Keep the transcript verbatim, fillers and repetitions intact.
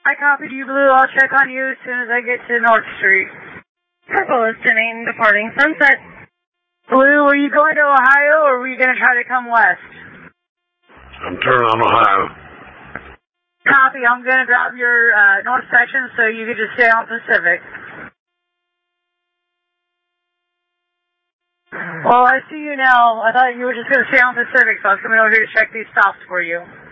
I copied you, Blue. I'll check on you as soon as I get to North Street. Purple listening, departing Sunset. Blue, were you going to Ohio, or were you going to try to come west? I'm turning on Ohio. Copy. I'm going to drop your uh, north section so you can just stay on Pacific. Well, I see you now. I thought you were just going to stay on Pacific, so I was coming over here to check these stops for you.